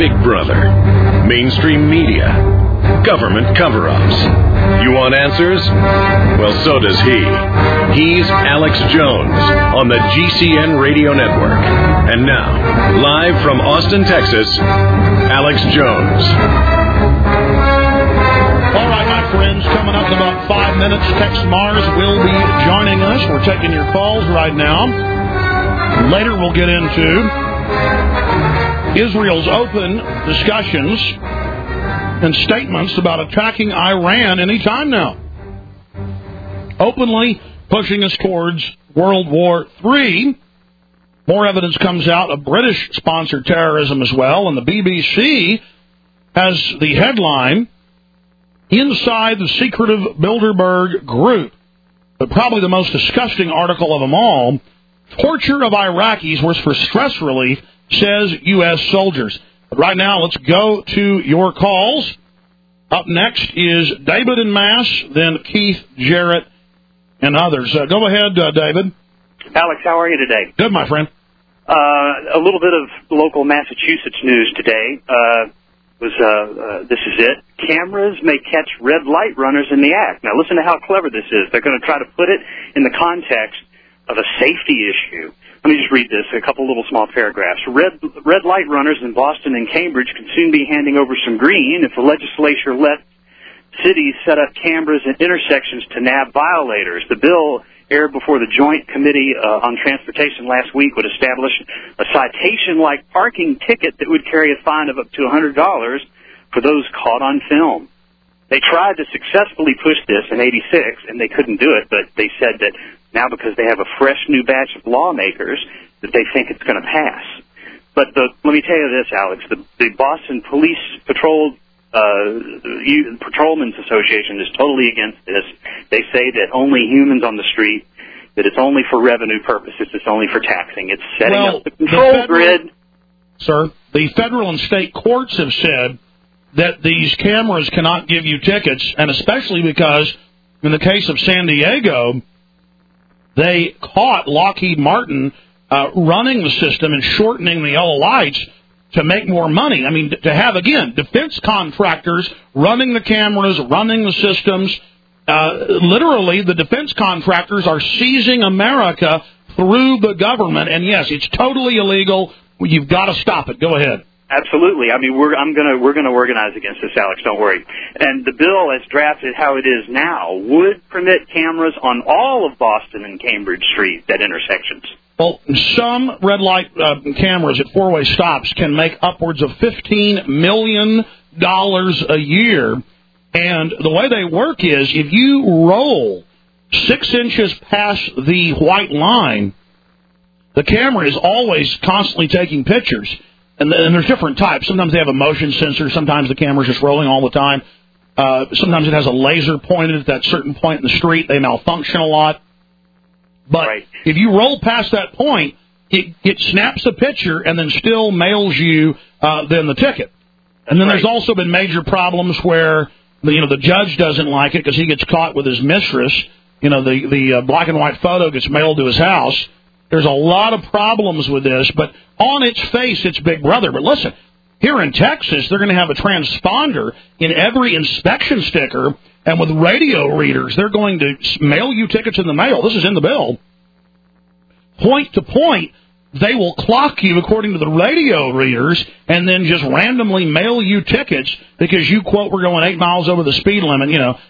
Big Brother, mainstream media, government cover-ups. You want answers? Well, so does he. He's Alex Jones on the GCN Radio Network. And now, live from Austin, Texas, Alex Jones. All right, my friends, coming up in about 5 minutes, Tex Mars will be joining us. We're taking your calls right now. Later we'll get into Israel's open discussions and statements about attacking Iran any time now. Openly pushing us towards World War III. More evidence comes out of British-sponsored terrorism as well, and the BBC has the headline, Inside the Secretive Bilderberg Group. But probably the most disgusting article of them all, Torture of Iraqis was for stress relief, says U.S. soldiers. But right now, let's go to your calls. Up next is David in Mass, then Keith, Jarrett, and others. Go ahead, David. Alex, how are you today? Good, my friend. A little bit of local Massachusetts news today. This is it. Cameras may catch red light runners in the act. Now, listen to how clever this is. They're going to try to put it in the context of a safety issue. Let me just read this, a couple little small paragraphs. Red light runners in Boston and Cambridge can soon be handing over some green if the legislature lets cities set up cameras at intersections to nab violators. The bill aired before the Joint Committee on Transportation last week would establish a citation-like parking ticket that would carry a fine of up to $100 for those caught on film. They tried to successfully push this in '86, and they couldn't do it, but they said that now because they have a fresh new batch of lawmakers that they think it's going to pass. But let me tell you this, Alex, the Boston Police Patrolmen's Association is totally against this. They say that only humans on the street, that it's only for revenue purposes, it's only for taxing. It's setting up the control grid. Sir, the federal and state courts have said that these cameras cannot give you tickets, and especially because in the case of San Diego, they caught Lockheed Martin running the system and shortening the yellow lights to make more money. I mean, to have, again, defense contractors running the cameras, running the systems. Literally, the defense contractors are seizing America through the government. And, yes, it's totally illegal. You've got to stop it. Go ahead. Absolutely. I mean, we're going to organize against this, Alex. Don't worry. And the bill, as drafted how it is now, would permit cameras on all of Boston and Cambridge Street at intersections. Well, some red light cameras at four-way stops can make upwards of $15 million a year. And the way they work is if you roll 6 inches past the white line, the camera is always constantly taking pictures. And there's different types. Sometimes they have a motion sensor. Sometimes the camera's just rolling all the time. Sometimes it has a laser pointed at that certain point in the street. They malfunction a lot. But if you roll past that point, it snaps a picture and then still mails you then the ticket. And then there's also been major problems where the judge doesn't like it because he gets caught with his mistress. The black and white photo gets mailed to his house. There's a lot of problems with this, but on its face, it's Big Brother. But listen, here in Texas, they're going to have a transponder in every inspection sticker, and with radio readers, they're going to mail you tickets in the mail. This is in the bill. Point to point, they will clock you according to the radio readers and then just randomly mail you tickets because you, quote, were going 8 miles over the speed limit,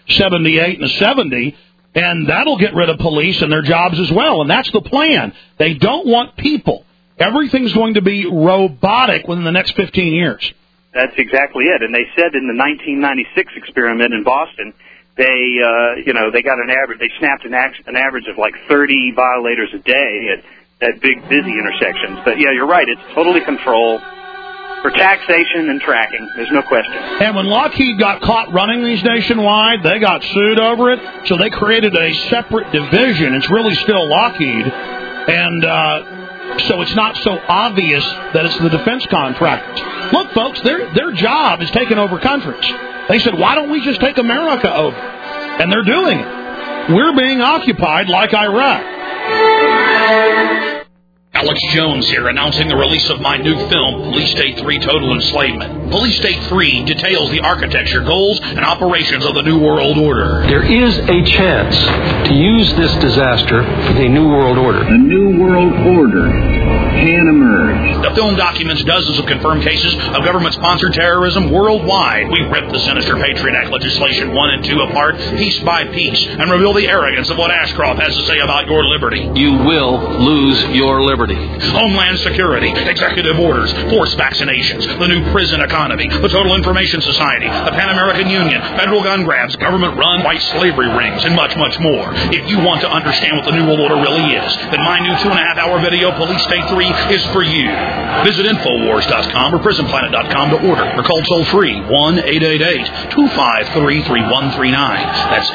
78 and a 70. And that'll get rid of police and their jobs as well. And that's the plan. They don't want people. Everything's going to be robotic within the next 15 years. That's exactly it. And they said in the 1996 experiment in Boston, they got an average. They snapped an average of like 30 violators a day at big, busy intersections. But yeah, you're right. It's totally control for taxation and tracking. There's no question. And when Lockheed got caught running these nationwide, they got sued over it, so they created a separate division. It's really still Lockheed, and so it's not so obvious that it's the defense contractors. Look, folks, their job is taking over countries. They said, why don't we just take America over? And they're doing it. We're being occupied like Iraq. Alex Jones here, announcing the release of my new film, Police State 3 Total Enslavement. Police State 3 details the architecture, goals, and operations of the New World Order. There is a chance to use this disaster for the New World Order. The New World Order can emerge. The film documents dozens of confirmed cases of government-sponsored terrorism worldwide. We rip the sinister Patriot Act legislation 1 and 2 apart, piece by piece, and reveal the arrogance of what Ashcroft has to say about your liberty. You will lose your liberty. Homeland Security, executive orders, forced vaccinations, the new prison economy, the Total Information Society, the Pan American Union, federal gun grabs, government-run white slavery rings, and much, much more. If you want to understand what the New World Order really is, then my new 2.5-hour video, Police State 3, is for you. Visit Infowars.com or PrisonPlanet.com to order, or call toll-free 1-888-253-3139. That's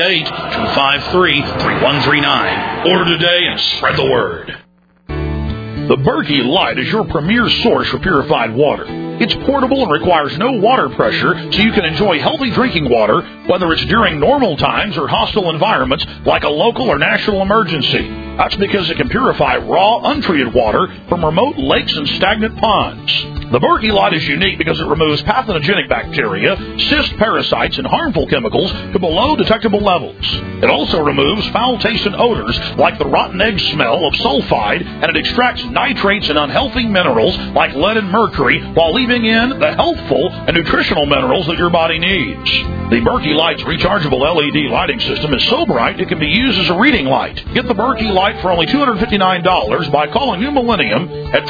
888-253-3139. Order today and spread the word. The Berkey Light is your premier source for purified water. It's portable and requires no water pressure, so you can enjoy healthy drinking water, whether it's during normal times or hostile environments like a local or national emergency. That's because it can purify raw, untreated water from remote lakes and stagnant ponds. The Berkey Light is unique because it removes pathogenic bacteria, cyst parasites, and harmful chemicals to below detectable levels. It also removes foul-tasting odors like the rotten egg smell of sulfide, and it extracts nitrates and unhealthy minerals like lead and mercury while leaving in the healthful and nutritional minerals that your body needs. The Berkey Light's rechargeable LED lighting system is so bright it can be used as a reading light. Get the Berkey Light for only $259 by calling New Millennium at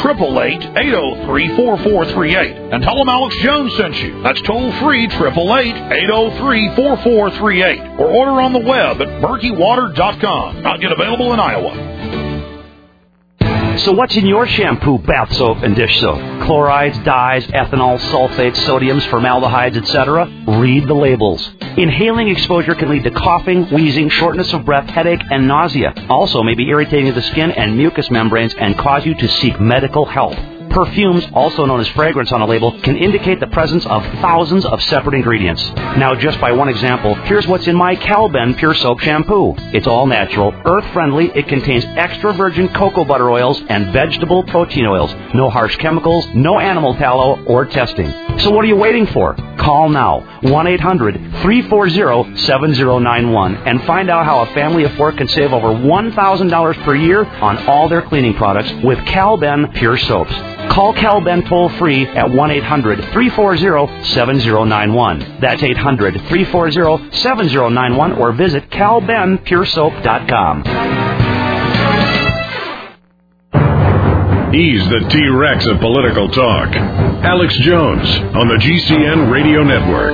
888-803-4438 and tell them Alex Jones sent you. That's toll-free 888-803-4438 or order on the web at berkeywater.com. Not yet available in Iowa. So what's in your shampoo, bath soap, and dish soap? Chlorides, dyes, ethanol, sulfates, sodiums, formaldehydes, etc.? Read the labels. Inhaling exposure can lead to coughing, wheezing, shortness of breath, headache, and nausea. Also may be irritating to the skin and mucous membranes and cause you to seek medical help. Perfumes, also known as fragrance on a label, can indicate the presence of thousands of separate ingredients. Now, just by one example, here's what's in my Calben Pure Soap Shampoo. It's all natural, earth-friendly, it contains extra virgin cocoa butter oils and vegetable protein oils. No harsh chemicals, no animal tallow, or testing. So what are you waiting for? Call now, 1-800-340-7091, and find out how a family of 4 can save over $1,000 per year on all their cleaning products with Calben Pure Soaps. Call Calben toll-free at 1-800-340-7091. That's 800-340-7091, or visit calbenpuresoap.com. He's the T-Rex of political talk. Alex Jones on the GCN Radio Network.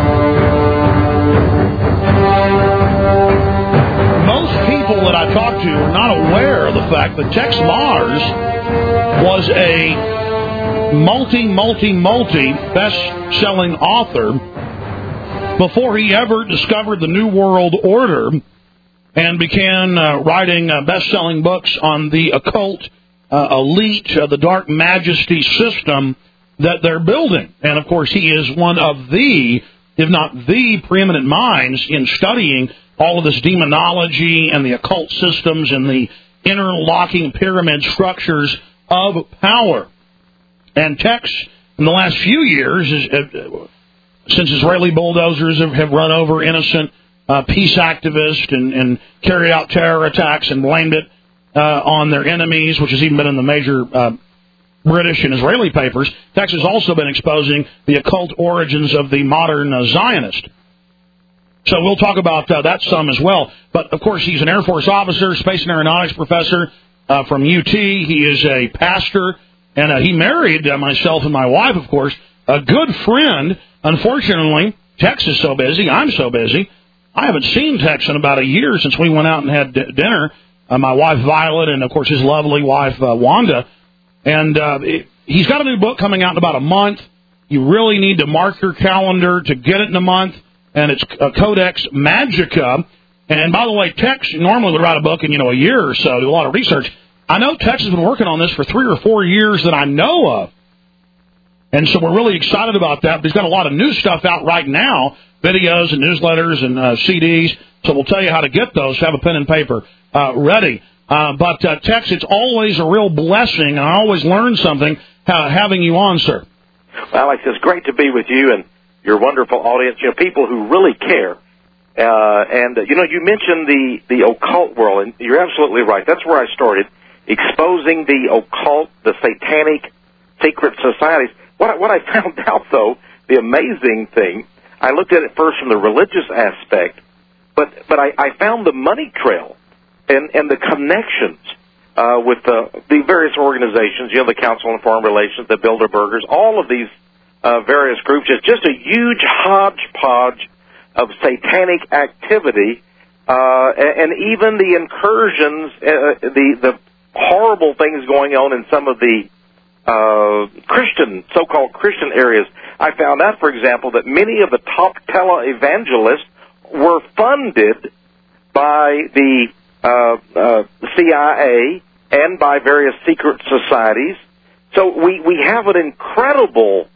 Most people that I talk to are not aware of the fact that Tex Mars was a multi best-selling author before he ever discovered the New World Order and began writing best-selling books on the occult elite, the dark majesty system that they're building. And, of course, he is one of the, if not the preeminent minds in studying all of this demonology and the occult systems and the interlocking pyramid structures of power. And Tex, in the last few years, since Israeli bulldozers have run over innocent peace activists and carried out terror attacks and blamed it on their enemies, which has even been in the major British and Israeli papers, Tex has also been exposing the occult origins of the modern Zionist. So we'll talk about that some as well. But, of course, he's an Air Force officer, space and aeronautics professor from UT. He is a pastor, and he married myself and my wife, of course, a good friend. Unfortunately, Tex is so busy. I'm so busy. I haven't seen Tex in about a year since we went out and had dinner. My wife, Violet, and, of course, his lovely wife, Wanda. And he's got a new book coming out in about a month. You really need to mark your calendar to get it in a month. And it's Codex Magica. And, by the way, Tex normally would write a book in, a year or so, do a lot of research. I know Tex has been working on this for 3 or 4 years that I know of. And so we're really excited about that. But he's got a lot of new stuff out right now, videos and newsletters and CDs. So we'll tell you how to get those. Have a pen and paper ready. But Tex, it's always a real blessing, and I always learn something having you on, sir. Well, Alex, it's great to be with you and your wonderful audience, people who really care. You mentioned the occult world, and you're absolutely right. That's where I started, exposing the occult, the satanic secret societies. What I found out, though, the amazing thing, I looked at it first from the religious aspect, but I found the money trail and the connections with the various organizations, the Council on Foreign Relations, the Bilderbergers, all of these various groups. It's just a huge hodgepodge of satanic activity, and even the incursions, the horrible things going on in some of the so-called Christian areas. I found out, for example, that many of the top televangelists were funded by the CIA and by various secret societies. So we have an incredible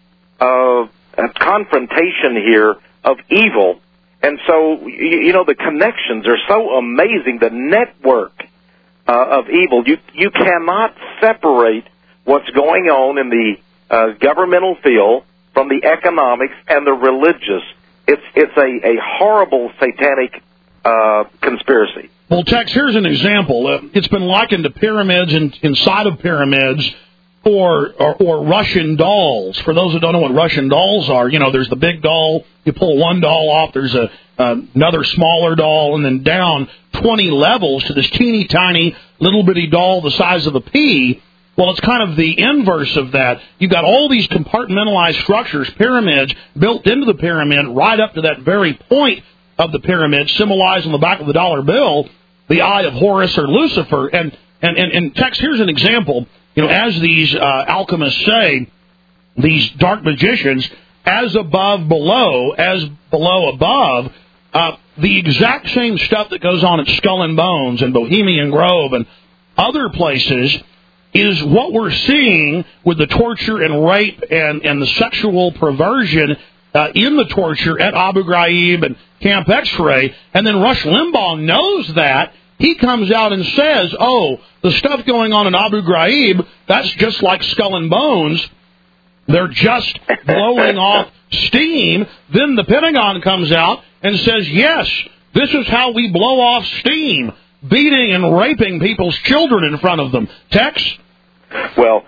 confrontation here of evil. And so, the connections are so amazing, the network of evil. You cannot separate what's going on in the governmental field from the economics and the religious. It's a horrible satanic conspiracy. Well, Tex, here's an example. It's been likened to pyramids inside of pyramids or Russian dolls. For those who don't know what Russian dolls are, there's the big doll. You pull one doll off, there's another smaller doll, and then down 20 levels to this teeny tiny little bitty doll the size of a pea. Well, it's kind of the inverse of that. You've got all these compartmentalized structures, pyramids, built into the pyramid right up to that very point of the pyramid, symbolized on the back of the dollar bill, the eye of Horus or Lucifer. And Tex, here's an example. As these alchemists say, these dark magicians, as above below, as below above, the exact same stuff that goes on at Skull and Bones and Bohemian Grove and other places is what we're seeing with the torture and rape and the sexual perversion in the torture at Abu Ghraib and Camp X-Ray. And then Rush Limbaugh knows that. He comes out and says, the stuff going on in Abu Ghraib, that's just like Skull and Bones. They're just blowing off steam. Then the Pentagon comes out and says, yes, this is how we blow off steam, beating and raping people's children in front of them. Tex? Well,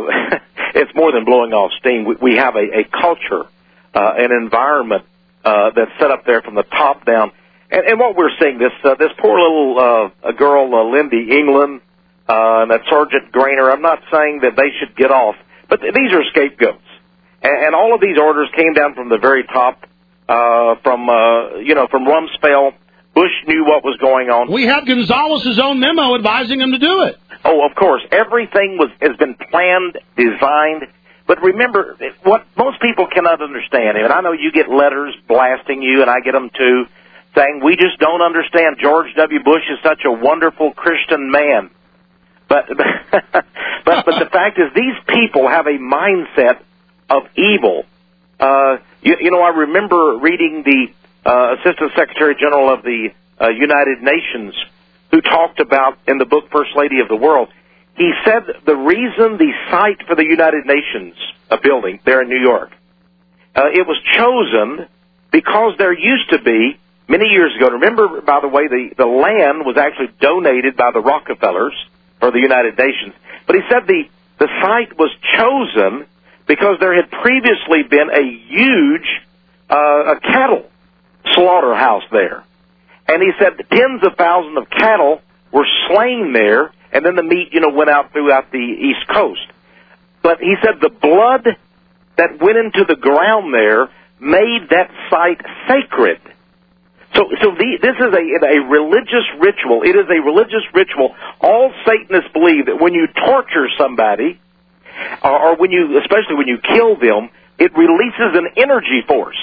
it's more than blowing off steam. We have a culture, an environment that's set up there from the top down. And what we're seeing, this poor little girl, Lindy England, and that Sergeant Grainer, I'm not saying that they should get off, but these are scapegoats. And all of these orders came down from the very top, from Rumsfeld. Bush knew what was going on. We have Gonzalez's own memo advising him to do it. Oh, of course. Everything has been planned, designed. But remember, what most people cannot understand, and I know you get letters blasting you, and I get them too, saying, we just don't understand. George W. Bush is such a wonderful Christian man. But the fact is, these people have a mindset of evil. I remember reading the Assistant Secretary General of the United Nations, who talked about in the book First Lady of the World. He said the reason the site for the United Nations building there in New York, it was chosen because there used to be, many years ago, remember, by the way, the land was actually donated by the Rockefellers for the United Nations. But he said the site was chosen because there had previously been a huge cattle slaughterhouse there. And he said tens of thousands of cattle were slain there, and then the meat, went out throughout the East Coast. But he said the blood that went into the ground there made that site sacred. So this is a religious ritual. It is a religious ritual. All Satanists believe that when you torture somebody, or especially when you kill them, it releases an energy force.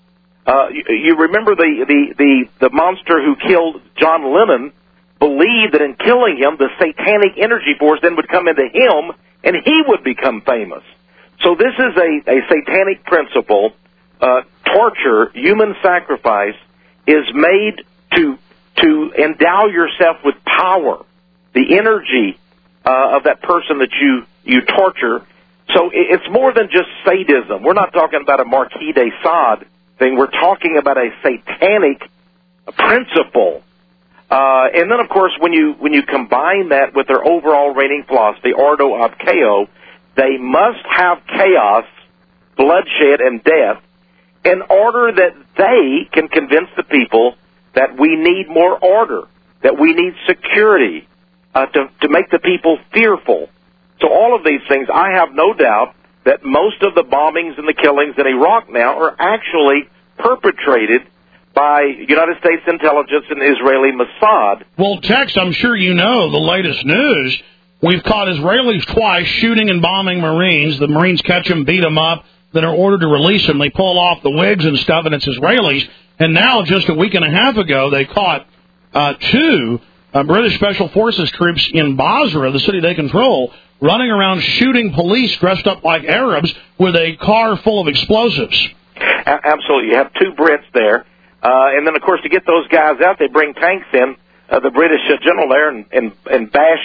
You remember the monster who killed John Lennon believed that in killing him, the satanic energy force then would come into him, and he would become famous. So this is a satanic principle. Torture, human sacrifice, is made to endow yourself with power. the energy of that person that you torture. So it's more than just sadism. We're not talking about a Marquis de Sade thing. We're talking about a satanic principle. And then, of course, when you combine that with their overall reigning philosophy, Ordo ab Chaos, they must have chaos, bloodshed, and death in order that they can convince the people that we need more order, that we need security, to make the people fearful. So all of these things, I have no doubt that most of the bombings and the killings in Iraq now are actually perpetrated by United States intelligence and Israeli Mossad. Well, Tex, I'm sure you know the latest news. We've caught Israelis twice shooting and bombing Marines. The Marines catch them, beat them up, then are ordered to release them. They pull off the wigs and stuff, and it's Israelis. And now, just a week and a half ago, they caught two British Special Forces troops in Basra, the city they control, running around shooting police dressed up like Arabs with a car full of explosives. Absolutely. You have two Brits there. And then, of course, to get those guys out, they bring tanks in, the British general there, and bash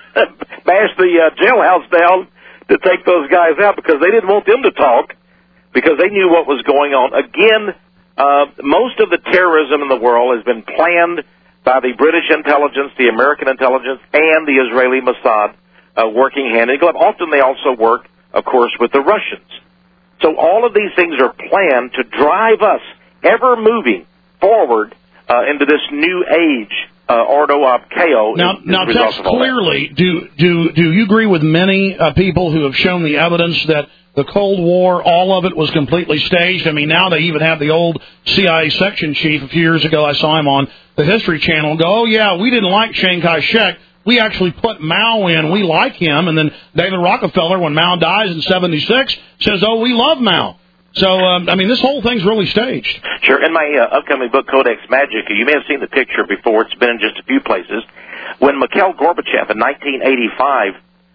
the jailhouse down to take those guys out because they didn't want them to talk because they knew what was going on. Again, most of the terrorism in the world has been planned by the British intelligence, the American intelligence, and the Israeli Mossad working hand in glove. Often they also work, of course, with the Russians. So all of these things are planned to drive us ever moving forward into this new age, Ordo ab Chaos. Now, Tex, clearly, do you agree with many people who have shown the evidence that the Cold War, all of it was completely staged? I mean, now they even have the old CIA section chief. A few years ago, I saw him on the History Channel go, oh, yeah, we didn't like Chiang Kai-shek. We actually put Mao in. We like him. And then David Rockefeller, when Mao dies in 76, says, oh, we love Mao. So, I mean, this whole thing's really staged. Sure. In my upcoming book, Codex Magica, you may have seen the picture before. It's been in just a few places. When Mikhail Gorbachev in 1985,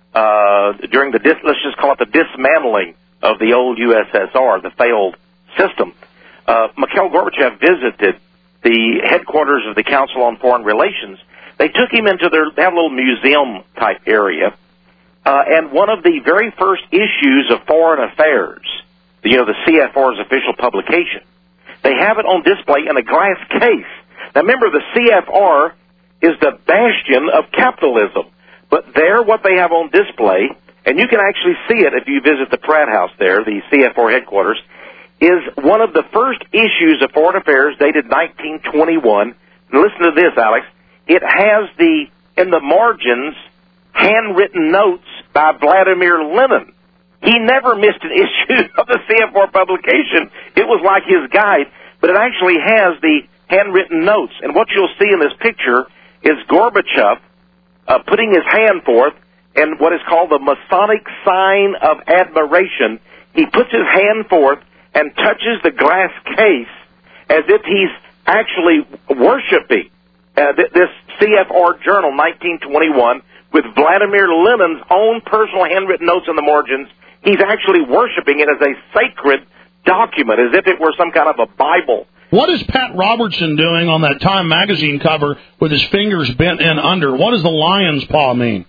during let's just call it the dismantling of the old USSR, the failed system, Mikhail Gorbachev visited the headquarters of the Council on Foreign Relations. They took him into they have a little museum-type area, and one of the very first issues of Foreign Affairs, the CFR's official publication, they have it on display in a glass case. Now, remember, the CFR is the bastion of capitalism, but there, what they have on display, and you can actually see it if you visit the Pratt House there, the CFR headquarters, is one of the first issues of Foreign Affairs dated 1921. And listen to this, Alex. It has in the margins, handwritten notes by Vladimir Lenin. He never missed an issue of the CFR publication. It was like his guide, but it actually has the handwritten notes. And what you'll see in this picture is Gorbachev putting his hand forth, and what is called the Masonic sign of admiration. He puts his hand forth and touches the glass case as if he's actually worshiping this CFR journal, 1921, with Vladimir Lenin's own personal handwritten notes in the margins. He's actually worshiping it as a sacred document, as if it were some kind of a Bible. What is Pat Robertson doing on that Time magazine cover with his fingers bent in under? What does the lion's paw mean?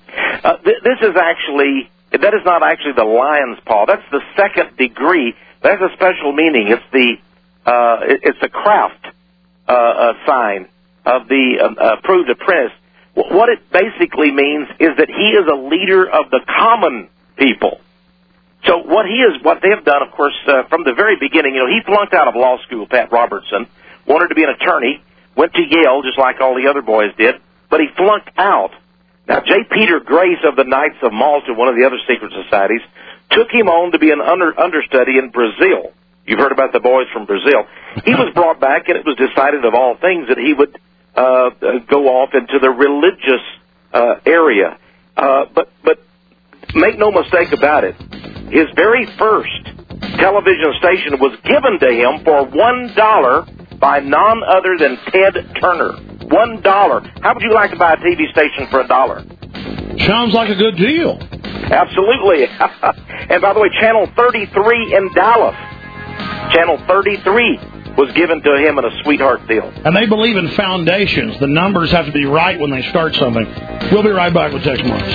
That is not actually the lion's paw. That's the second degree. That has a special meaning. It's the Kraft sign of the approved apprentice. What it basically means is that he is a leader of the common people. So what they have done, of course, from the very beginning, he flunked out of law school, Pat Robertson, wanted to be an attorney, went to Yale just like all the other boys did, but he flunked out. Now, J. Peter Grace of the Knights of Malta, one of the other secret societies, took him on to be an understudy in Brazil. You've heard about the boys from Brazil. He was brought back, and it was decided of all things that he would go off into the religious area. But make no mistake about it, his very first television station was given to him for $1 by none other than Ted Turner. $1. How would you like to buy a TV station for $1? Sounds like a good deal. Absolutely. And by the way, Channel 33 in Dallas. Channel 33 was given to him in a sweetheart deal. And they believe in foundations. The numbers have to be right when they start something. We'll be right back with Tex Marks.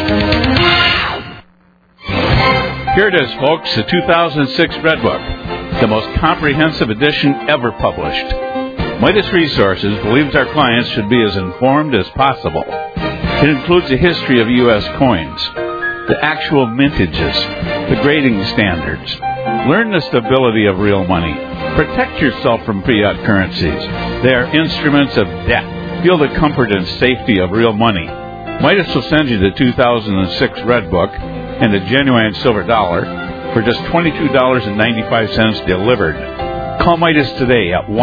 Here it is, folks, the 2006 Red Book, the most comprehensive edition ever published. Midas Resources believes our clients should be as informed as possible. It includes a history of U.S. coins, the actual mintages, the grading standards. Learn the stability of real money. Protect yourself from fiat currencies. They are instruments of debt. Feel the comfort and safety of real money. Midas will send you the 2006 Red Book and a genuine silver dollar for just $22.95 delivered. Call Midas today at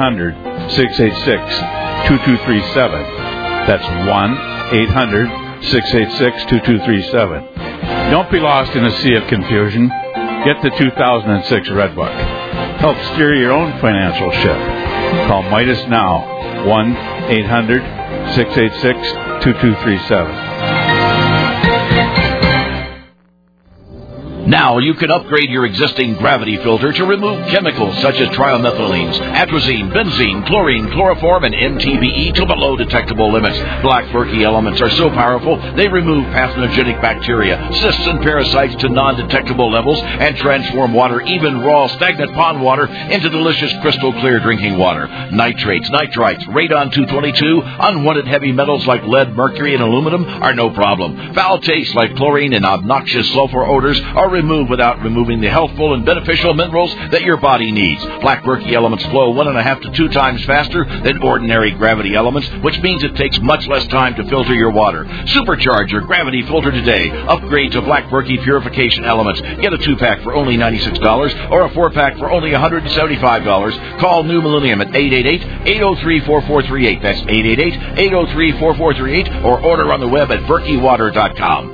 1-800-686-2237. That's 1-800-686-2237. Don't be lost in a sea of confusion. Get the 2006 Red Book. Help steer your own financial ship. Call Midas now, 1-800-686-2237. Now you can upgrade your existing gravity filter to remove chemicals such as trimethylenes, atrazine, benzene, chlorine, chloroform, and MTBE to below detectable limits. Black Berkey elements are so powerful, they remove pathogenic bacteria, cysts, and parasites to non-detectable levels and transform water, even raw, stagnant pond water, into delicious crystal clear drinking water. Nitrates, nitrites, radon 222, unwanted heavy metals like lead, mercury, and aluminum are no problem. Foul tastes like chlorine and obnoxious sulfur odors are removed without removing the healthful and beneficial minerals that your body needs. Black Berkey elements flow 1.5 to 2 times faster than ordinary gravity elements, which means it takes much less time to filter your water. Supercharge your gravity filter today. Upgrade to Black Berkey purification elements. Get a 2-pack for only $96 or a 4-pack for only $175. Call New Millennium at 888-803-4438. That's 888-803-4438, or order on the web at berkeywater.com.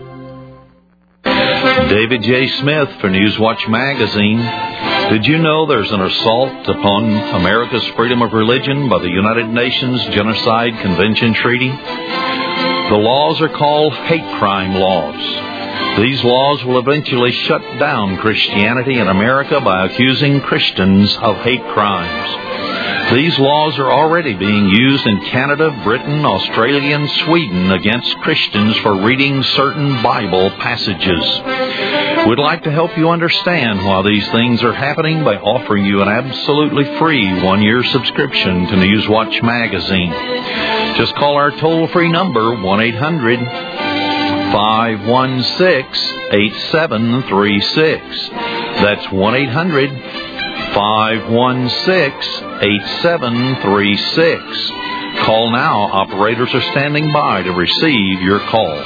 David J. Smith for Newswatch Magazine. Did you know there's an assault upon America's freedom of religion by the United Nations Genocide Convention Treaty? The laws are called hate crime laws. These laws will eventually shut down Christianity in America by accusing Christians of hate crimes. These laws are already being used in Canada, Britain, Australia, and Sweden against Christians for reading certain Bible passages. We'd like to help you understand why these things are happening by offering you an absolutely free 1-year subscription to Newswatch Magazine. Just call our toll-free number, 1-800-516-8736. That's 1-800-516-8736. Call now. Operators are standing by to receive your call.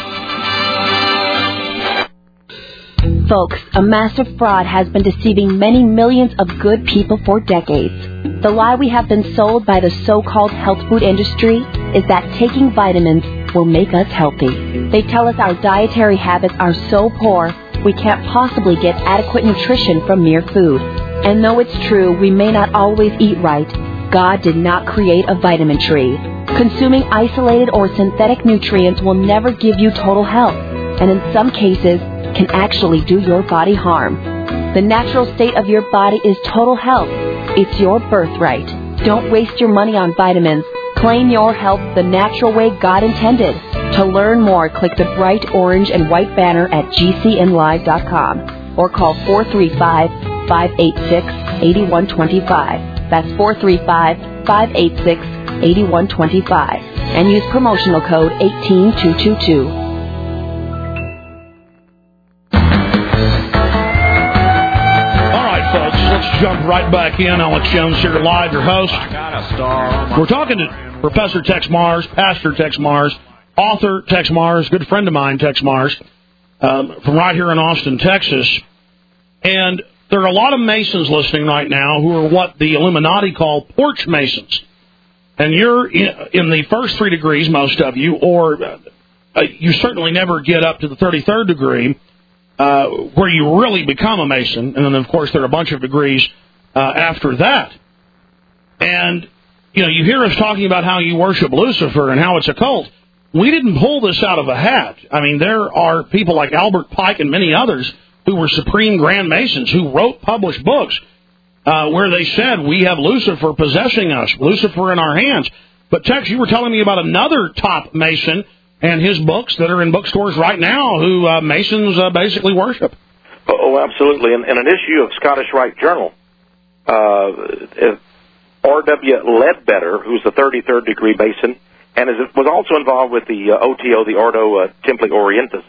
Folks, a massive fraud has been deceiving many millions of good people for decades. The lie we have been sold by the so-called health food industry is that taking vitamins will make us healthy. They tell us our dietary habits are so poor, we can't possibly get adequate nutrition from mere food. And though it's true we may not always eat right, God did not create a vitamin tree. Consuming isolated or synthetic nutrients will never give you total health, and in some cases can actually do your body harm. The natural state of your body is total health. It's your birthright. Don't waste your money on vitamins. Claim your health the natural way God intended. To learn more, click the bright orange and white banner at GCNlive.com or call 435-586-8125. That's 435-586-8125. And use promotional code 18222. Jump right back in. Alex Jones here, live, your host. We're talking to Professor Tex Mars, Pastor Tex Mars, author Tex Mars, good friend of mine, Tex Mars, from right here in Austin, Texas. And there are a lot of Masons listening right now who are what the Illuminati call porch Masons. And you're in the first 3 degrees, most of you, or you certainly never get up to the 33rd degree, where you really become a Mason, and then, of course, there are a bunch of degrees after that. And, you hear us talking about how you worship Lucifer and how it's a cult. We didn't pull this out of a hat. I mean, there are people like Albert Pike and many others who were Supreme Grand Masons who wrote, published books where they said, we have Lucifer possessing us, Lucifer in our hands. But, Tex, you were telling me about another top Mason and his books that are in bookstores right now who Masons basically worship. Oh, absolutely. In an issue of Scottish Rite Journal, R.W. Ledbetter, who's the 33rd degree Mason, and was also involved with the OTO, the Ordo Templi Orientis,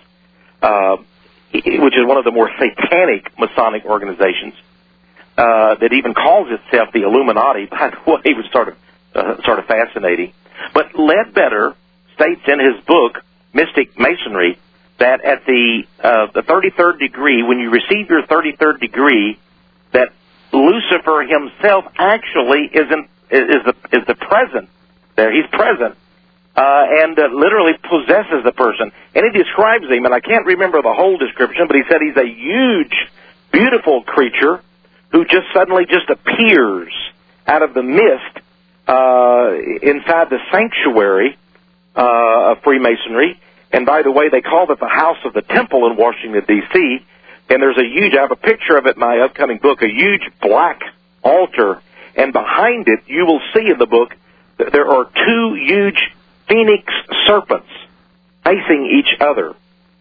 which is one of the more satanic Masonic organizations that even calls itself the Illuminati. By the way, it was sort of fascinating. But Ledbetter states in his book, Mystic Masonry, that at the 33rd degree, when you receive your 33rd degree, that Lucifer himself actually is the present there. He's present and literally possesses the person. And he describes him, and I can't remember the whole description, but he said he's a huge, beautiful creature who just suddenly just appears out of the mist inside the sanctuary of Freemasonry. And by the way, they call it the House of the Temple in Washington, D.C., and there's I have a picture of it in my upcoming book, a huge black altar, and behind it, you will see in the book, there are two huge phoenix serpents facing each other.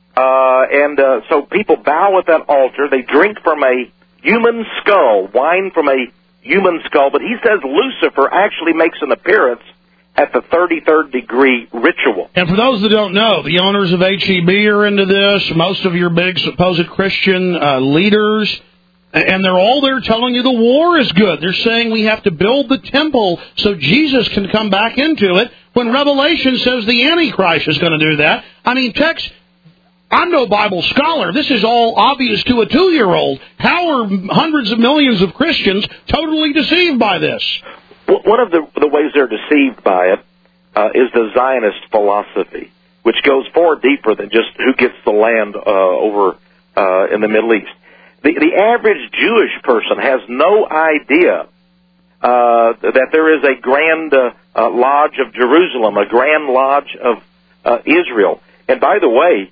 So people bow at that altar, they drink from a human skull, wine from a human skull, but he says Lucifer actually makes an appearance at the 33rd degree ritual. And for those that don't know, the owners of HEB are into this, most of your big supposed Christian leaders, and they're all there telling you the war is good. They're saying we have to build the temple so Jesus can come back into it, when Revelation says the Antichrist is going to do that. I mean, Tex, I'm no Bible scholar. This is all obvious to a 2-year-old. How are hundreds of millions of Christians totally deceived by this? One of the ways they're deceived by it is the Zionist philosophy, which goes far deeper than just who gets the land over in the Middle East. The average Jewish person has no idea that there is a Grand Lodge of Jerusalem, a Grand Lodge of Israel. And by the way,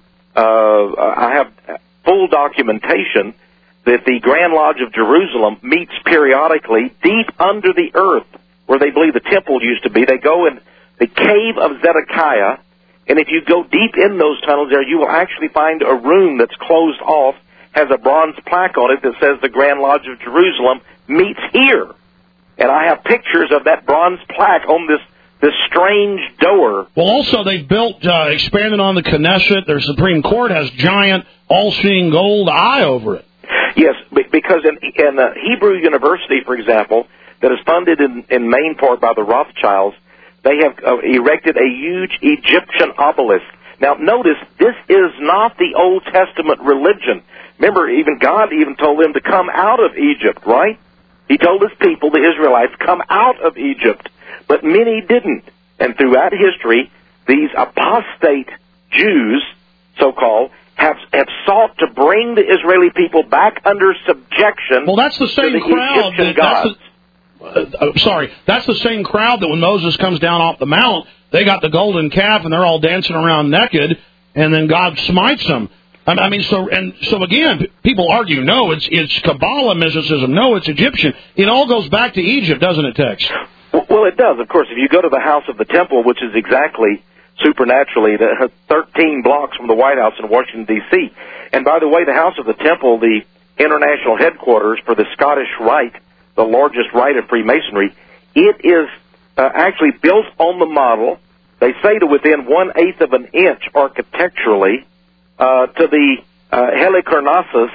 I have full documentation that the Grand Lodge of Jerusalem meets periodically deep under the earth, where they believe the temple used to be. They go in the cave of Zedekiah, and if you go deep in those tunnels there, you will actually find a room that's closed off, has a bronze plaque on it that says the Grand Lodge of Jerusalem meets here. And I have pictures of that bronze plaque on this strange door. Well, also they built, expanded on the Knesset. Their Supreme Court has giant, all-seeing gold eye over it. Yes, because in Hebrew University, for example, that is funded in main part by the Rothschilds, they have erected a huge Egyptian obelisk. Now, notice, this is not the Old Testament religion. Remember, even God even told them to come out of Egypt, right? He told his people, the Israelites, come out of Egypt. But many didn't. And throughout history, these apostate Jews, so-called, have sought to bring the Israeli people back under subjection. Well, that's the same to the crowd. Egyptian gods. That's the same crowd that when Moses comes down off the mount, they got the golden calf and they're all dancing around naked, and then God smites them. I mean, so again, people argue, no, it's Kabbalah mysticism, no, it's Egyptian. It all goes back to Egypt, doesn't it, Tex? Well, it does, of course. If you go to the House of the Temple, which is exactly supernaturally 13 blocks from the White House in Washington, D.C. And by the way, the House of the Temple, the international headquarters for the Scottish Rite, the largest rite of Freemasonry, it is actually built on the model, they say to within 1/8 of an inch architecturally, to the Halikarnassus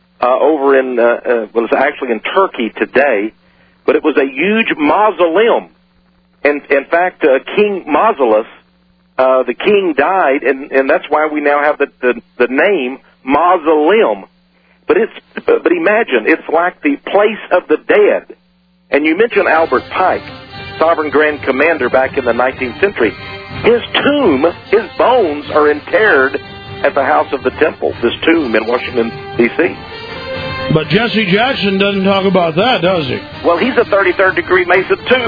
over in, well, it's actually in Turkey today, but it was a huge mausoleum. And in fact, King Mausolus, the king died, and that's why we now have the name mausoleum. But imagine, it's like the place of the dead. And you mentioned Albert Pike, Sovereign Grand Commander back in the 19th century. His tomb, his bones are interred at the House of the Temple, this tomb in Washington, D.C. But Jesse Jackson doesn't talk about that, does he? Well, he's a 33rd degree Mason, too.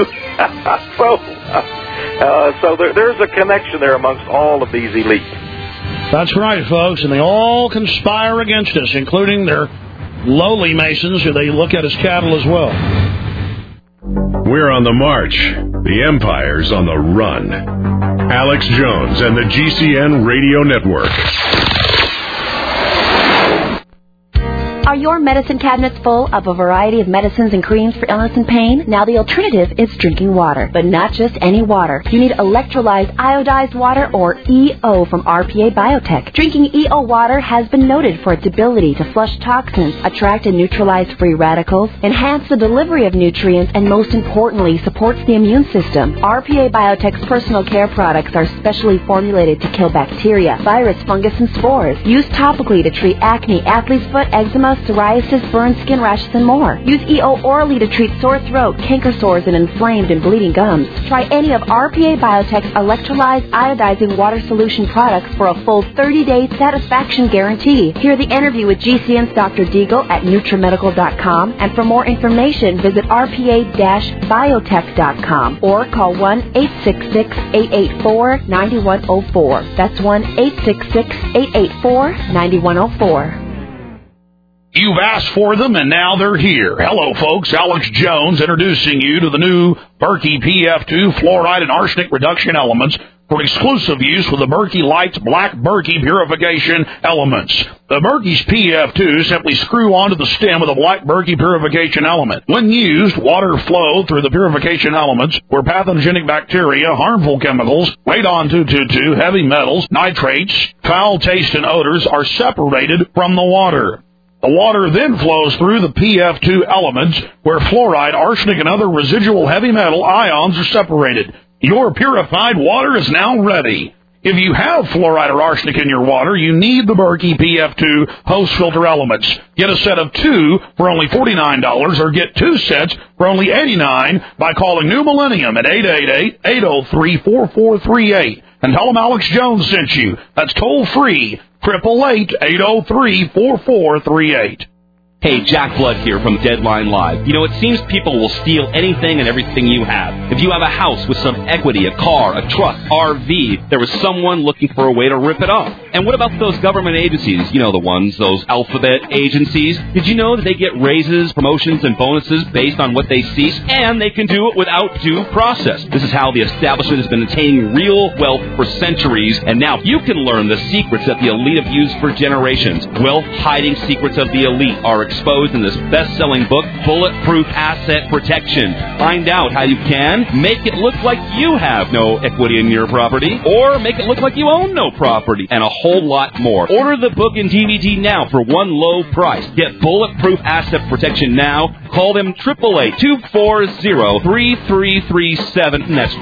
So there's a connection there amongst all of these elites. That's right, folks, and they all conspire against us, including their lowly Masons, who they look at as cattle as well. We're on the march. The empire's on the run. Alex Jones and the GCN Radio Network. Are your medicine cabinets full of a variety of medicines and creams for illness and pain? Now the alternative is drinking water, but not just any water. You need electrolyzed iodized water, or EO, from RPA Biotech. Drinking EO water has been noted for its ability to flush toxins, attract and neutralize free radicals, enhance the delivery of nutrients, and most importantly, supports the immune system. RPA Biotech's personal care products are specially formulated to kill bacteria, virus, fungus, and spores. Used topically to treat acne, athlete's foot, eczema, psoriasis, burn, skin rashes, and more. Use EO orally to treat sore throat, canker sores, and inflamed and bleeding gums. Try any of RPA Biotech's electrolyzed iodizing water solution products for a full 30-day satisfaction guarantee. Hear the interview with GCN's Dr. Deagle at NutriMedical.com, and for more information, visit rpa-biotech.com or call 1-866-884-9104. That's 1-866-884-9104. You've asked for them, and now they're here. Hello, folks. Alex Jones introducing you to the new Berkey PF2 fluoride and arsenic reduction elements for exclusive use with the Berkey Lights Black Berkey purification elements. The Berkey's PF2 simply screw onto the stem of the Black Berkey purification element. When used, water flow through the purification elements where pathogenic bacteria, harmful chemicals, radon 222, heavy metals, nitrates, foul taste, and odors are separated from the water. The water then flows through the PF2 elements where fluoride, arsenic, and other residual heavy metal ions are separated. Your purified water is now ready. If you have fluoride or arsenic in your water, you need the Berkey PF2 hose filter elements. Get a set of 2 for only $49 or get 2 sets for only $89 by calling New Millennium at 888-803-4438 and tell them Alex Jones sent you. That's toll free. 888-803-4438. Hey, Jack Blood here from Deadline Live. You know, it seems people will steal anything and everything you have. If you have a house with some equity, a car, a truck, RV, there was someone looking for a way to rip it off. And what about those government agencies? You know the ones, those alphabet agencies. Did you know that they get raises, promotions, and bonuses based on what they see? And they can do it without due process. This is how the establishment has been attaining real wealth for centuries. And now you can learn the secrets that the elite have used for generations. Wealth-hiding secrets of the elite are exposed in this best-selling book, Bulletproof Asset Protection. Find out how you can make it look like you have no equity in your property, or make it look like you own no property, and a whole lot more. Order the book and DVD now for one low price. Get Bulletproof Asset Protection now. Call them 888-240-3337, and that's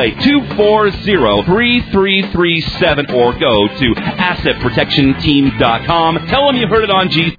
888-240-3337, or go to AssetProtectionTeam.com. Tell them you heard it on G.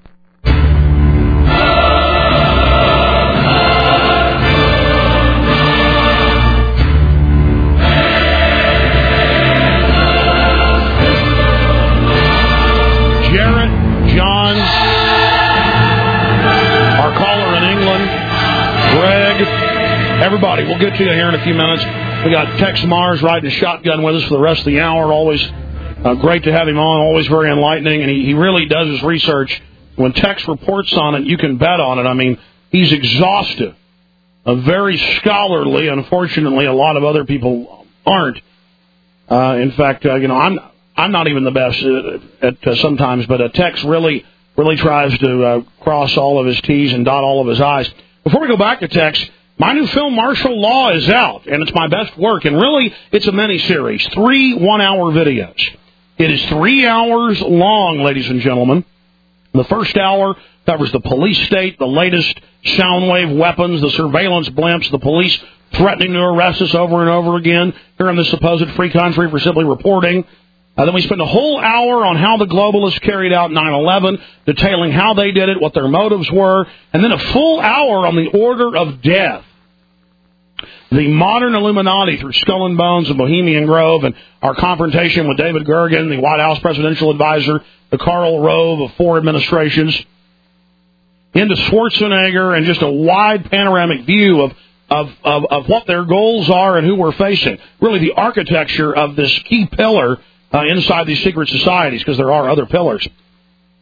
Everybody, we'll get to you here in a few minutes. We got Tex Mars riding a shotgun with us for the rest of the hour. Always great to have him on, always very enlightening, and he really does his research. When Tex reports on it, you can bet on it. I mean, he's exhaustive, very scholarly. Unfortunately, a lot of other people aren't. In fact, I'm not even the best at sometimes, but Tex really tries to cross all of his T's and dot all of his I's. Before we go back to Tex, my new film, Martial Law, is out, and it's my best work. And really, it's a mini-series, 3 one-hour videos. It is 3 hours long, ladies and gentlemen. The first hour covers the police state, the latest sound wave weapons, the surveillance blimps, the police threatening to arrest us over and over again here in this supposed free country for simply reporting. Then we spend a whole hour on how the globalists carried out 9/11, detailing how they did it, what their motives were, and then a full hour on the order of death. The modern Illuminati through Skull and Bones and Bohemian Grove, and our confrontation with David Gergen, the White House presidential advisor, the Karl Rove of 4 administrations, into Schwarzenegger, and just a wide panoramic view of what their goals are and who we're facing. Really the architecture of this key pillar inside these secret societies, because there are other pillars.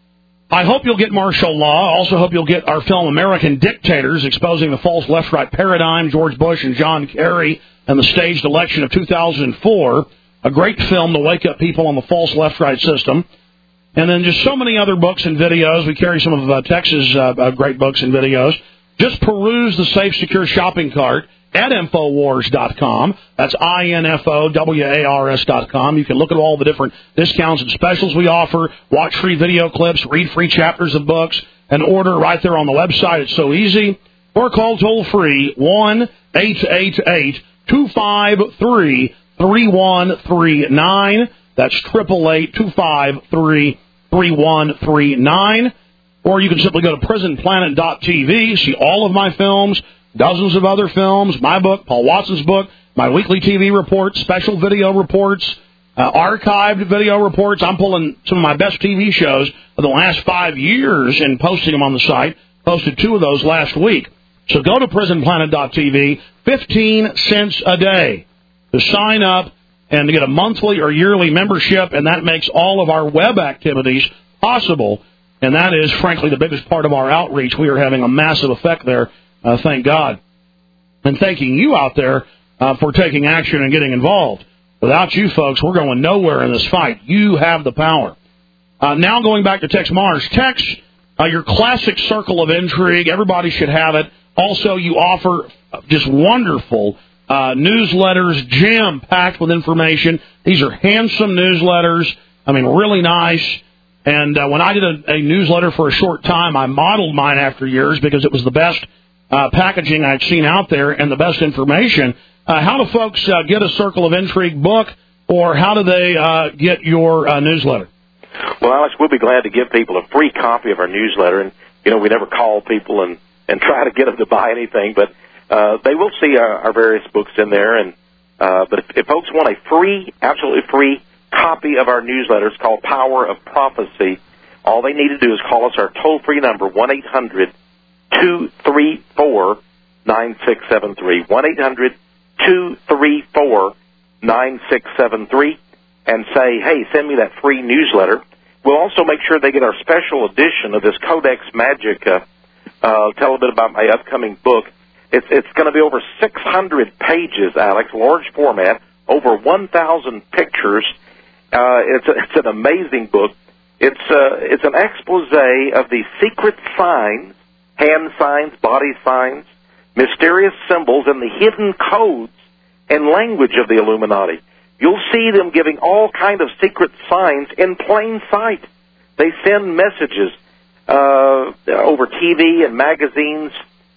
I hope you'll get martial law. I also hope you'll get our film American Dictators, exposing the false left-right paradigm, George Bush and John Kerry, and the staged election of 2004. A great film to wake up people on the false left-right system. And then just so many other books and videos. We carry some of Texas' great books and videos. Just peruse the Safe Secure shopping cart at Infowars.com. That's INFOWARS.com. You can look at all the different discounts and specials we offer, watch free video clips, read free chapters of books, and order right there on the website. It's so easy. Or call toll-free 1-888-253-3139. That's 888-253-3139. Or you can simply go to prisonplanet.tv, see all of my films, dozens of other films, my book, Paul Watson's book, my weekly TV reports, special video reports, archived video reports. I'm pulling some of my best TV shows of the last 5 years and posting them on the site. Posted 2 of those last week. So go to prisonplanet.tv, 15 cents a day to sign up and to get a monthly or yearly membership, and that makes all of our web activities possible. And that is, frankly, the biggest part of our outreach. We are having a massive effect there. Thank God. And thanking you out there for taking action and getting involved. Without you folks, we're going nowhere in this fight. You have the power. Now going back to Tex Mars. Tex, your classic circle of intrigue. Everybody should have it. Also, you offer just wonderful newsletters, jam-packed with information. These are handsome newsletters. I mean, really nice. And when I did a newsletter for a short time, I modeled mine after yours because it was the best packaging I'd seen out there and the best information. How do folks get a Circle of Intrigue book, or how do they get your newsletter? Well, Alex, we'll be glad to give people a free copy of our newsletter. And, you know, we never call people and try to get them to buy anything, but they will see our various books in there. And but if folks want a free, absolutely free copy of our newsletter, it's called Power of Prophecy. All they need to do is call us our toll-free number, 1-800-234-9673, 1-800-234-9673, and say, hey, send me that free newsletter. We'll also make sure they get our special edition of this Codex Magic. Tell a bit about my upcoming book. It's going to be over 600 pages, Alex, large format, over 1,000 pictures. It's an amazing book. It's an expose of the secret signs, hand signs, body signs, mysterious symbols, and the hidden codes and language of the Illuminati. You'll see them giving all kind of secret signs in plain sight. They send messages over TV and magazines,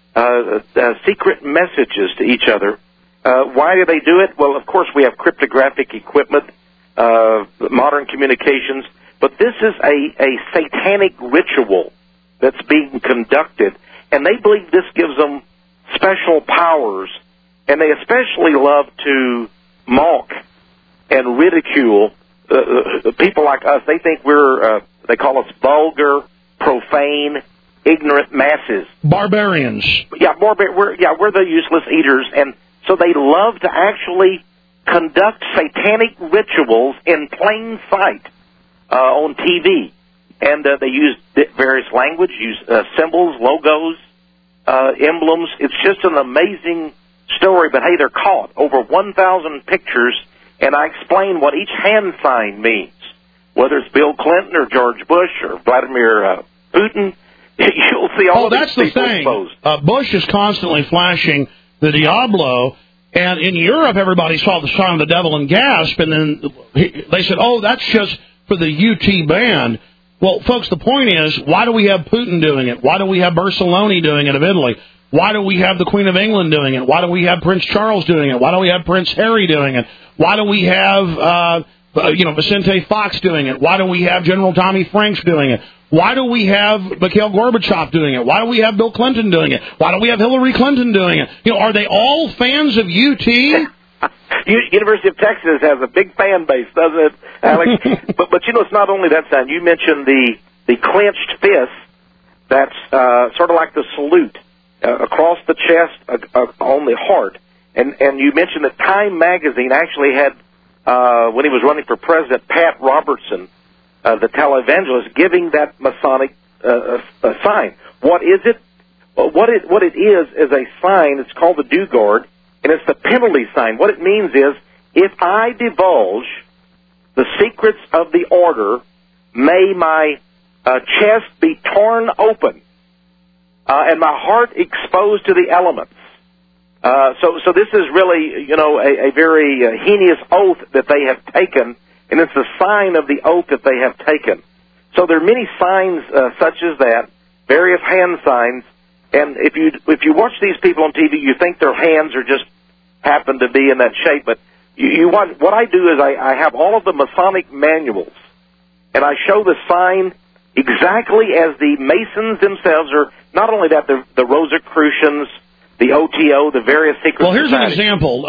secret messages to each other. Why do they do it? Well, of course, we have cryptographic equipment, modern communications, but this is a satanic ritual that's being conducted, and they believe this gives them special powers, and they especially love to mock and ridicule people like us. They think they call us vulgar, profane, ignorant masses. Barbarians. Yeah, we're the useless eaters, and so they love to actually conduct satanic rituals in plain sight on TV. And they use various language, use symbols, logos, emblems. It's just an amazing story, but hey, they're caught. Over 1,000 pictures, and I explain what each hand sign means. Whether it's Bill Clinton or George Bush or Vladimir Putin, you'll see all of these people exposed. Bush is constantly flashing the Diablo, and in Europe, everybody saw the sign of the devil and gasped, and then they said, oh, that's just for the UT band. Well, folks, the point is, why do we have Putin doing it? Why do we have Berlusconi doing it of Italy? Why do we have the Queen of England doing it? Why do we have Prince Charles doing it? Why do we have Prince Harry doing it? Why do we have, Vicente Fox doing it? Why do we have General Tommy Franks doing it? Why do we have Mikhail Gorbachev doing it? Why do we have Bill Clinton doing it? Why do we have Hillary Clinton doing it? You know, are they all fans of UT? University of Texas has a big fan base, doesn't it, Alex? but you know, it's not only that, Sam. You mentioned the clenched fist. That's sort of like the salute across the chest, on the heart. And you mentioned that Time magazine actually had, when he was running for president, Pat Robertson the televangelist, giving that Masonic sign. What is it? What it is a sign. It's called the Dugard, and it's the penalty sign. What it means is, if I divulge the secrets of the order, may my chest be torn open and my heart exposed to the elements. So this is really, a very heinous oath that they have taken, and it's a sign of the oath that they have taken. So there are many signs such as that, various hand signs, and if you watch these people on TV, you think their hands are just happen to be in that shape, but what I do is I have all of the Masonic manuals, and I show the sign exactly as the Masons themselves are. Not only that, the Rosicrucians, the OTO, the various secret Well, here's societies. an example.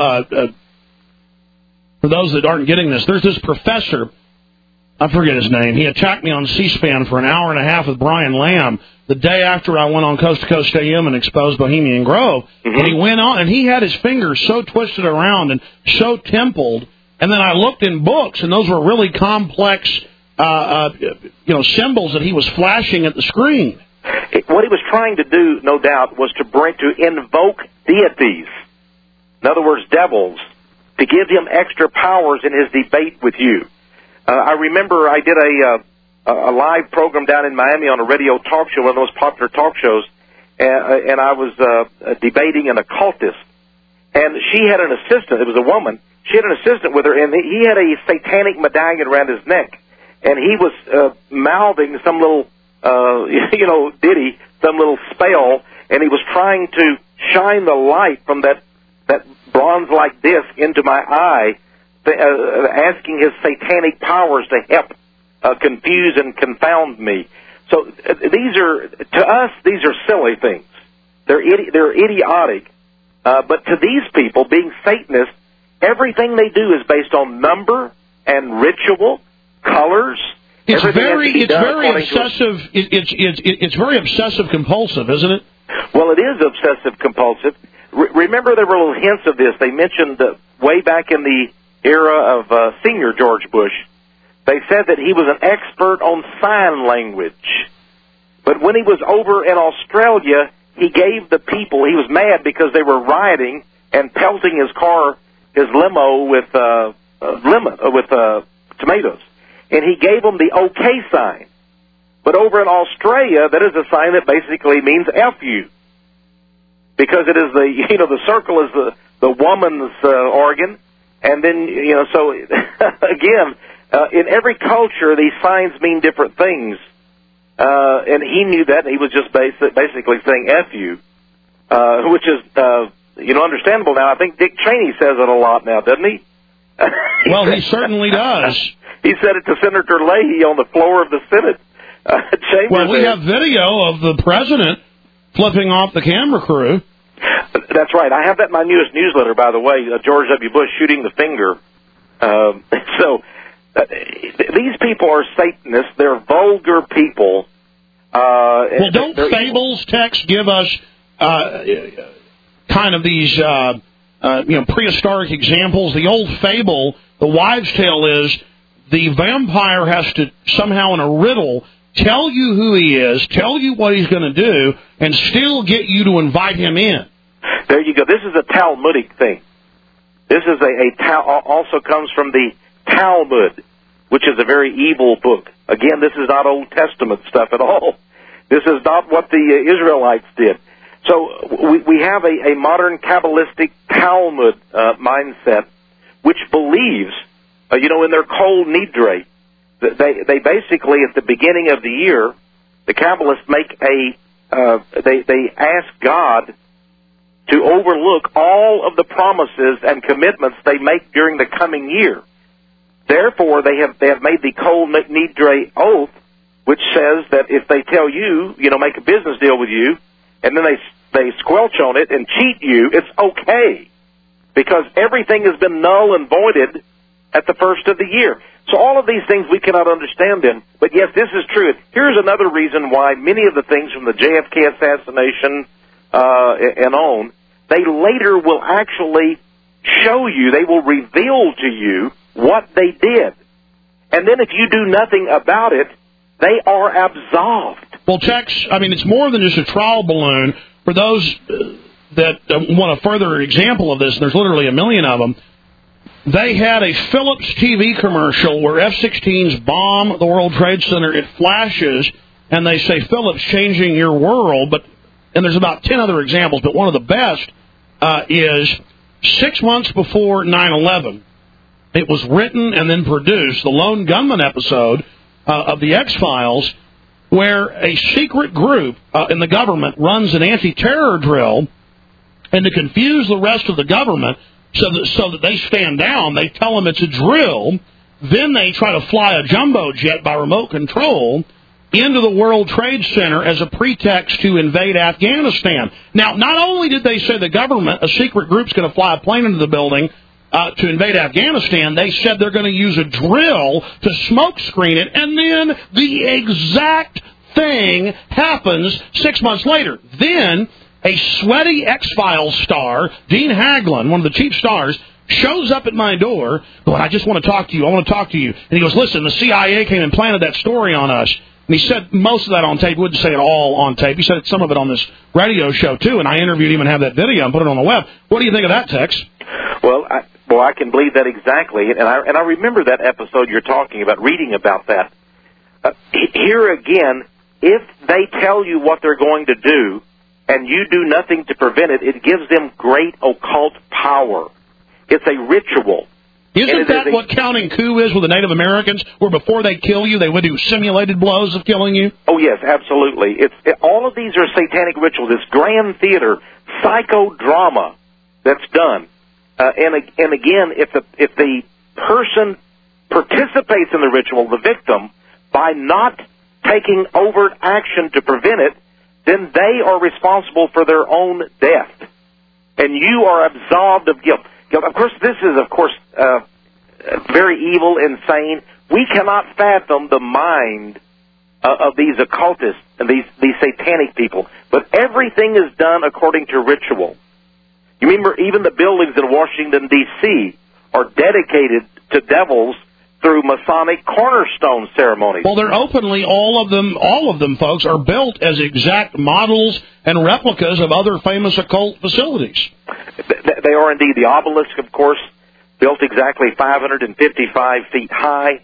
For those that aren't getting this, there's this professor, I forget his name. He attacked me on C-SPAN for an hour and a half with Brian Lamb the day after I went on Coast to Coast AM and exposed Bohemian Grove. Mm-hmm. And he went on, and he had his fingers so twisted around and so templed. And then I looked in books, and those were really complex, symbols that he was flashing at the screen. What he was trying to do, no doubt, was to invoke deities. In other words, devils, to give him extra powers in his debate with you. I remember I did a live program down in Miami on a radio talk show, one of those popular talk shows, and I was debating an occultist. And she had an assistant. It was a woman. She had an assistant with her, and he had a satanic medallion around his neck. And he was mouthing some little, ditty, some little spell, and he was trying to shine the light from that bronze-like disc into my eye, asking his satanic powers to help confuse and confound me. So these are silly things. They're idiotic. But to these people, being Satanists, everything they do is based on number and ritual, colors. It's very obsessive. It's very obsessive compulsive, isn't it? Well, it is obsessive compulsive. Remember, there were little hints of this. They mentioned way back in the era of Senior George Bush, they said that he was an expert on sign language. But when he was over in Australia, he gave the people, he was mad because they were rioting and pelting his limo with tomatoes. And he gave them the OK sign. But over in Australia, that is a sign that basically means F you. Because it is the circle is the woman's organ. And then, so again, in every culture, these signs mean different things. And he knew that, and he was just basically saying F you, which is, understandable now. I think Dick Cheney says it a lot now, doesn't he? Well, he certainly does. He said it to Senator Leahy on the floor of the Senate chamber. Well, we have video of the president flipping off the camera crew. That's right. I have that in my newest newsletter, by the way, George W. Bush shooting the finger. These people are Satanists. They're vulgar people. Well, don't Fables text give us kind of these prehistoric examples? The old fable, the wives' tale is the vampire has to somehow in a riddle tell you who he is, tell you what he's going to do, and still get you to invite him in. There you go. This is a Talmudic thing. This is also comes from the Talmud, which is a very evil book. Again, this is not Old Testament stuff at all. This is not what the Israelites did. So we have a modern Kabbalistic Talmud mindset, which believes, in their Kol Nidre, they basically at the beginning of the year, the Kabbalists make they ask God to overlook all of the promises and commitments they make during the coming year. Therefore, they have made the Kol Nidre oath, which says that if they tell you, make a business deal with you, and then they squelch on it and cheat you, it's okay, because everything has been null and voided at the first of the year. So all of these things we cannot understand them, but yes, this is true. Here's another reason why many of the things from the JFK assassination and on, they later will actually show you, they will reveal to you what they did. And then if you do nothing about it, they are absolved. Well, Tex, I mean, it's more than just a trial balloon. For those that want a further example of this, and there's literally a million of them, they had a Philips TV commercial where F-16s bomb the World Trade Center. It flashes, and they say, Philips changing your world. And there's about 10 other examples, but one of the best is 6 months before 9/11. It was written and then produced, the Lone Gunman episode of the X-Files, where a secret group in the government runs an anti-terror drill, and to confuse the rest of the government so that they stand down, they tell them it's a drill. Then they try to fly a jumbo jet by remote control into the World Trade Center as a pretext to invade Afghanistan. Now, not only did they say the government, a secret group's going to fly a plane into the building to invade Afghanistan, they said they're going to use a drill to smoke screen it, and then the exact thing happens 6 months later. Then a sweaty X-Files star, Dean Haglund, one of the chief stars, shows up at my door, going, I just want to talk to you, I want to talk to you. And he goes, listen, the CIA came and planted that story on us. And he said most of that on tape. He wouldn't say it all on tape. He said some of it on this radio show, too, and I interviewed him and have that video and put it on the web. What do you think of that, Tex? Well, I can believe that exactly. And I remember that episode you're talking about, reading about that. Here again, if they tell you what they're going to do and you do nothing to prevent it, it gives them great occult power. It's a ritual. Isn't that what counting coup is with the Native Americans, where before they kill you, they would do simulated blows of killing you? Oh, yes, absolutely. All of these are satanic rituals. It's grand theater, psychodrama that's done. And again, if the person participates in the ritual, the victim, by not taking overt action to prevent it, then they are responsible for their own death. And you are absolved of guilt. Of course, this is, very evil, insane. We cannot fathom the mind of these occultists and these satanic people. But everything is done according to ritual. You remember even the buildings in Washington, D.C. are dedicated to devils through Masonic cornerstone ceremonies. Well, they're openly, all of them, folks, are built as exact models and replicas of other famous occult facilities. They are indeed. The obelisk, of course, built exactly 555 feet high.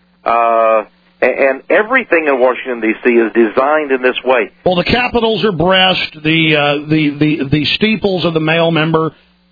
And everything in Washington, D.C. is designed in this way. Well, the capitals are breast, the steeples of the male member.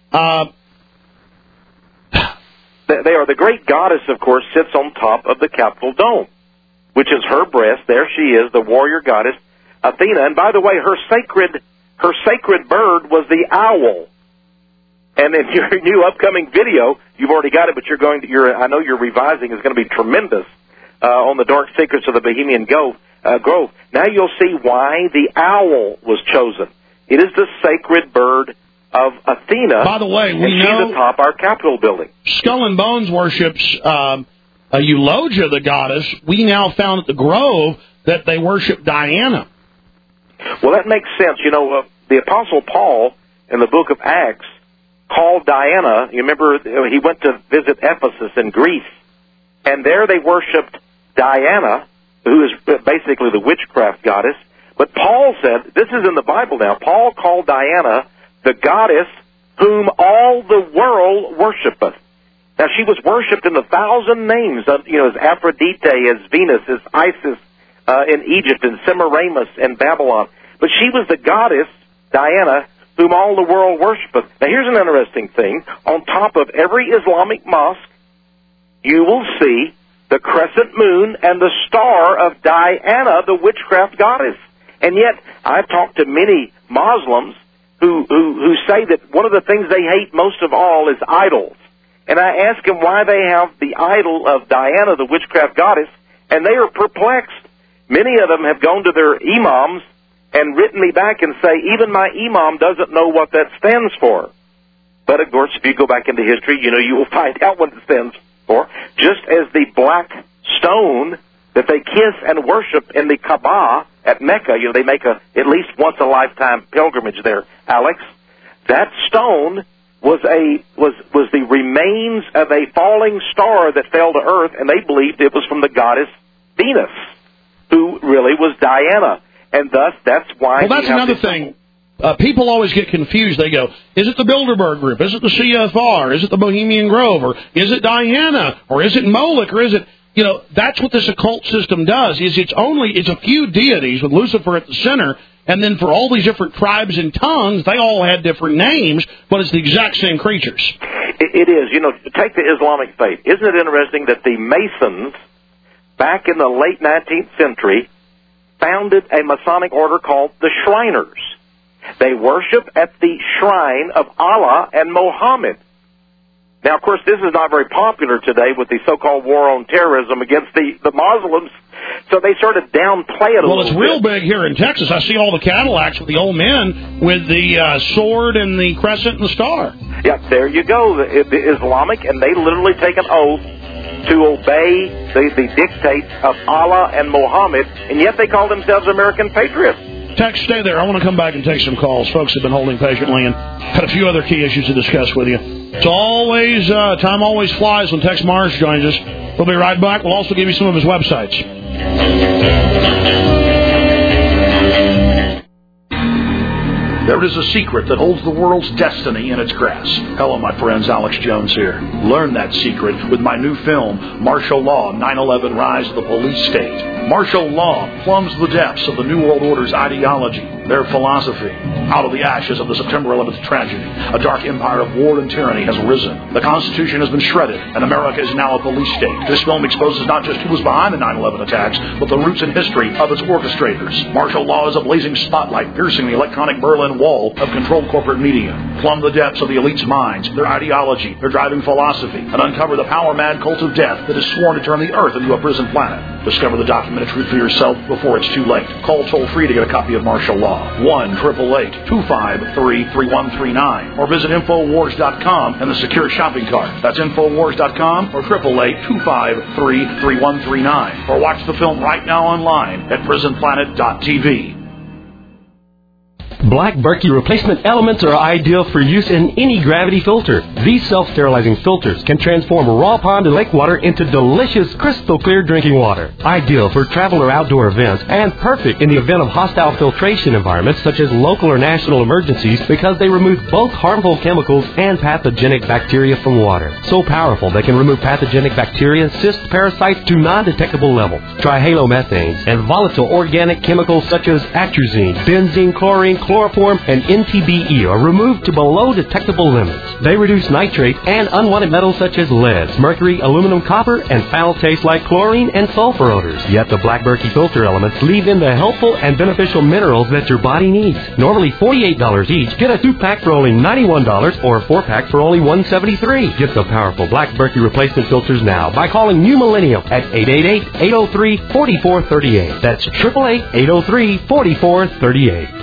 They are. The great goddess, of course, sits on top of the Capitol dome, which is her breast. There she is, the warrior goddess, Athena. And by the way, her sacred bird was the owl. And in your new upcoming video, you've already got it, but I know your revising is going to be tremendous on the dark secrets of the Bohemian Grove. Now you'll see why the owl was chosen. It is the sacred bird of Athena. By the way, we know she's atop our Capitol building. Skull and Bones worships Eulogia, the goddess. We now found at the Grove that they worship Diana. Well, that makes sense. The Apostle Paul in the book of Acts called Diana. You remember he went to visit Ephesus in Greece, and there they worshipped Diana, who is basically the witchcraft goddess. But Paul said, this is in the Bible now, Paul called Diana the goddess whom all the world worshipeth. Now, she was worshipped in 1,000 names, as Aphrodite, as Venus, as Isis in Egypt, and Semiramis in Babylon. But she was the goddess, Diana, whom all the world worshipeth. Now, here's an interesting thing. On top of every Islamic mosque, you will see the crescent moon and the star of Diana, the witchcraft goddess. And yet, I've talked to many Muslims who say that one of the things they hate most of all is idols. And I ask them why they have the idol of Diana, the witchcraft goddess, and they are perplexed. Many of them have gone to their imams and written me back and say, even my imam doesn't know what that stands for. But, of course, if you go back into history, you will find out what it stands for. Just as the black stone that they kiss and worship in the Kaaba at Mecca, they make at least once a lifetime pilgrimage there, Alex. That stone was the remains of a falling star that fell to Earth, and they believed it was from the goddess Venus, who really was Diana. And thus, that's why... Well, that's another thing. People always get confused. They go, is it the Bilderberg Group? Is it the CFR? Is it the Bohemian Grove? Or is it Diana? Or is it Moloch? Or is it... You know, that's what this occult system does, is it's a few deities with Lucifer at the center, and then for all these different tribes and tongues, they all had different names, but it's the exact same creatures. It is. You know, take the Islamic faith. Isn't it interesting that the Masons, back in the late 19th century, founded a Masonic order called the Shriners? They worship at the shrine of Allah and Muhammad. Now, of course, this is not very popular today with the so-called war on terrorism against the Muslims, so they sort of downplay it a little bit. Well, it's real big here in Texas. I see all the Cadillacs with the old men with the sword and the crescent and the star. Yeah, there you go, the Islamic, and they literally take an oath to obey the dictates of Allah and Muhammad, and yet they call themselves American patriots. Tex, stay there. I want to come back and take some calls. Folks have been holding patiently and had a few other key issues to discuss with you. It's always, time always flies when Tex Mars joins us. We'll be right back. We'll also give you some of his websites. There is a secret that holds the world's destiny in its grasp. Hello, my friends. Alex Jones here. Learn that secret with my new film, Martial Law, 9/11 Rise of the Police State. Martial law plumbs the depths of the New World Order's ideology, their philosophy. Out of the ashes of the September 11th tragedy, a dark empire of war and tyranny has risen. The Constitution has been shredded, and America is now a police state. This film exposes not just who was behind the 9/11 attacks, but the roots and history of its orchestrators. Martial law is a blazing spotlight piercing the electronic Berlin Wall of controlled corporate media. Plumb the depths of the elite's minds, their ideology, their driving philosophy, and uncover the power-mad cult of death that is sworn to turn the Earth into a prison planet. Discover the documented truth for yourself before it's too late. Call toll-free to get a copy of Martial Law. 1-888-253-3139. Or visit Infowars.com and the secure shopping cart. That's Infowars.com or 888-253-3139. Or watch the film right now online at PrisonPlanet.tv. Black Berkey replacement elements are ideal for use in any gravity filter. These self-sterilizing filters can transform raw pond and lake water into delicious, crystal clear drinking water. Ideal for travel or outdoor events, and perfect in the event of hostile filtration environments such as local or national emergencies because they remove both harmful chemicals and pathogenic bacteria from water. So powerful they can remove pathogenic bacteria, cysts, parasites to non-detectable levels. Trihalomethanes and volatile organic chemicals such as atrazine, benzene, chlorine, chloroform, and NTBE are removed to below detectable limits. They reduce nitrate and unwanted metals such as lead, mercury, aluminum, copper, and foul taste like chlorine and sulfur odors. Yet the Black Berkey filter elements leave in the helpful and beneficial minerals that your body needs. Normally $48 each, get a 2-pack for only $91 or a 4-pack for only $173. Get the powerful Black Berkey replacement filters now by calling New Millennium at 888-803-4438. That's 888-803-4438.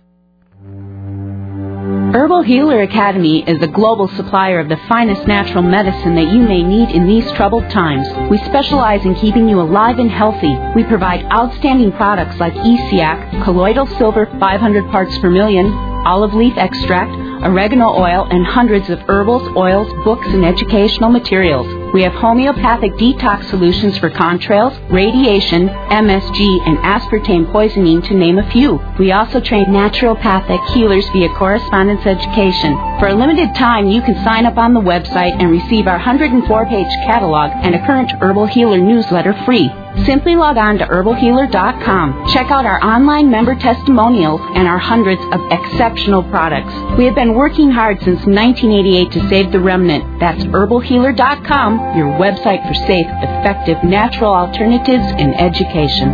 Herbal Healer Academy is a global supplier of the finest natural medicine that you may need in these troubled times. We specialize in keeping you alive and healthy. We provide outstanding products like ESIAC, colloidal silver 500 parts per million, olive leaf extract, oregano oil, and hundreds of herbals, oils, books, and educational materials. We have homeopathic detox solutions for contrails, radiation, MSG, and aspartame poisoning, to name a few. We also train naturopathic healers via correspondence education. For a limited time, you can sign up on the website and receive our 104-page catalog and a current Herbal Healer newsletter free. Simply log on to herbalhealer.com. Check out our online member testimonials and our hundreds of exceptional products. We have been working hard since 1988 to save the remnant. That's herbalhealer.com, your website for safe, effective, natural alternatives in education.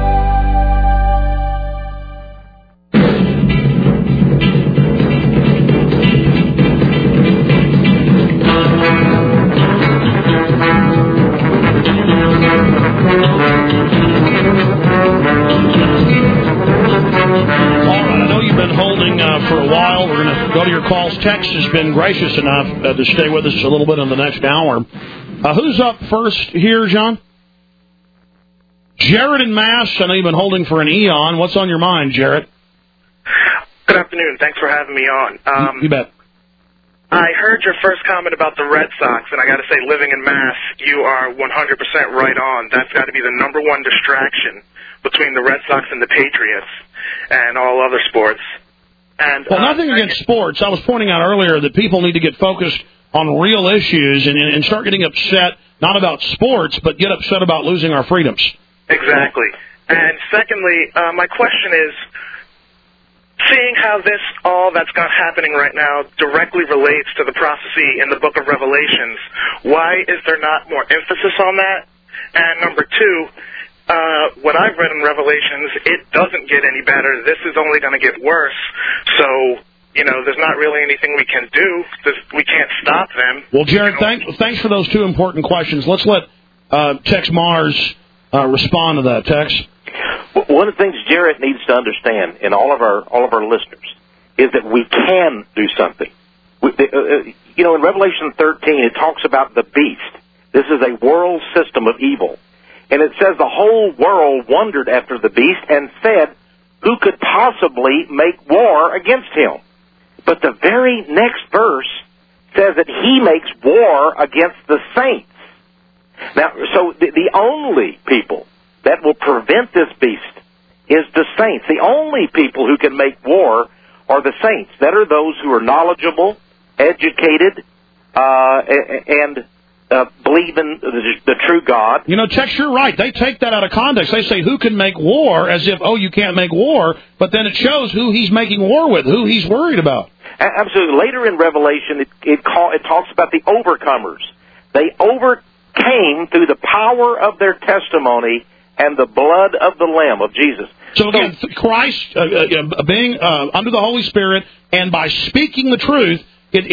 Go to your calls. Tex has been gracious enough to stay with us a little bit in the next hour. Who's up first here, John? Jared in Mass. I know you've been holding for an eon. What's on your mind, Jared? Good afternoon. Thanks for having me on. You bet. I heard your first comment about the Red Sox, and I got to say, living in Mass, you are 100% right on. That's got to be the number one distraction between the Red Sox and the Patriots and all other sports. And well, nothing against sports. I was pointing out earlier that people need to get focused on real issues and start getting upset, not about sports, but get upset about losing our freedoms. Exactly. And secondly, my question is, seeing how all that's got happening right now directly relates to the prophecy in the book of Revelations, why is there not more emphasis on that? And number two, what I've read in Revelations, it doesn't get any better. This is only going to get worse. So, there's not really anything we can do. We can't stop them. Well, Jared, thanks for those two important questions. Let's let Tex Mars respond to that. Tex? One of the things Jarrett needs to understand, and all of our listeners, is that we can do something. In Revelation 13, it talks about the beast. This is a world system of evil. And it says the whole world wondered after the beast and said, who could possibly make war against him? But the very next verse says that he makes war against the saints. Now, so the only people that will prevent this beast is the saints. The only people who can make war are the saints. That are those who are knowledgeable, educated, and believe in the true God. Tex, you're right. They take that out of context. They say, who can make war, as if, you can't make war, but then it shows who he's making war with, who he's worried about. Absolutely. Later in Revelation, it talks about the overcomers. They overcame through the power of their testimony and the blood of the Lamb of Jesus. So again, Christ being under the Holy Spirit and by speaking the truth,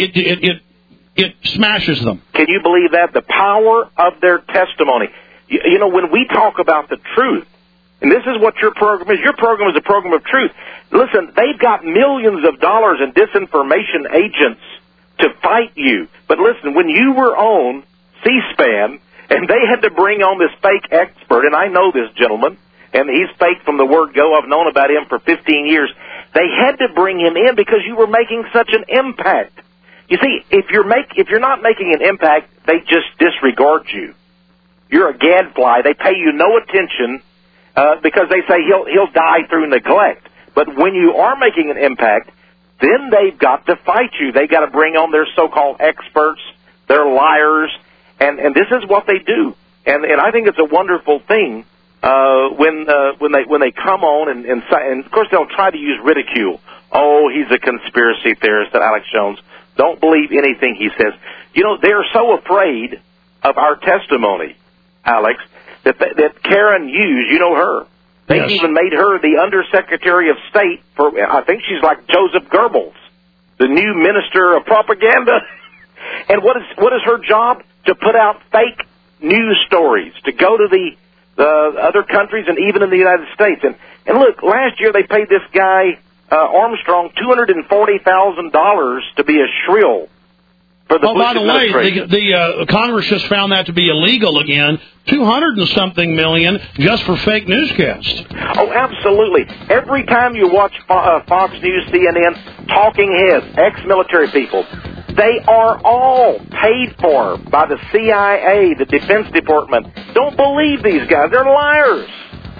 it smashes them. Can you believe that? The power of their testimony. When we talk about the truth, and this is what your program is a program of truth. Listen, they've got millions of dollars in disinformation agents to fight you. But listen, when you were on C-SPAN, and they had to bring on this fake expert, and I know this gentleman, and he's fake from the word go. I've known about him for 15 years. They had to bring him in because you were making such an impact. You see, if you're not making an impact, they just disregard you. You're a gadfly. They pay you no attention because they say he'll die through neglect. But when you are making an impact, then they've got to fight you. They've got to bring on their so-called experts, their liars, and this is what they do. And I think it's a wonderful thing when they come on and of course they'll try to use ridicule. Oh, he's a conspiracy theorist, that Alex Jones. Don't believe anything he says. They're so afraid of our testimony, Alex, that Karen Hughes, her. They've even made her the Undersecretary of State for, I think she's like Joseph Goebbels, the new Minister of Propaganda. And what is her job? To put out fake news stories, to go to the other countries and even in the United States. And look, last year they paid this guy, Armstrong, $240,000 to be a shrill for the Bush administration. By the way, the Congress just found that to be illegal again. $200 and something million just for fake newscasts. Oh, absolutely. Every time you watch Fox News, CNN, talking heads, ex-military people, they are all paid for by the CIA, the Defense Department. Don't believe these guys. They're liars.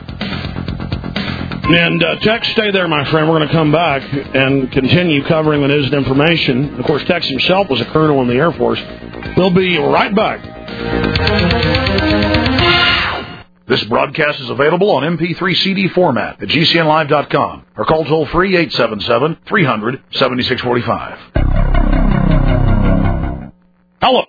And Tex, stay there, my friend. We're going to come back and continue covering the news and information. Of course, Tex himself was a colonel in the Air Force. We'll be right back. This broadcast is available on MP3 CD format at GCNlive.com or call toll-free 877-300-7645. Hello.